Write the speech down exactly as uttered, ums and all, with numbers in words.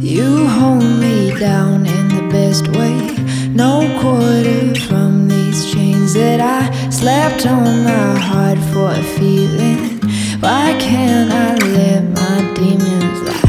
You hold me down in the best way. No quarter from these chains that I slapped on my heart for a feeling. Why can't I let my demons lie?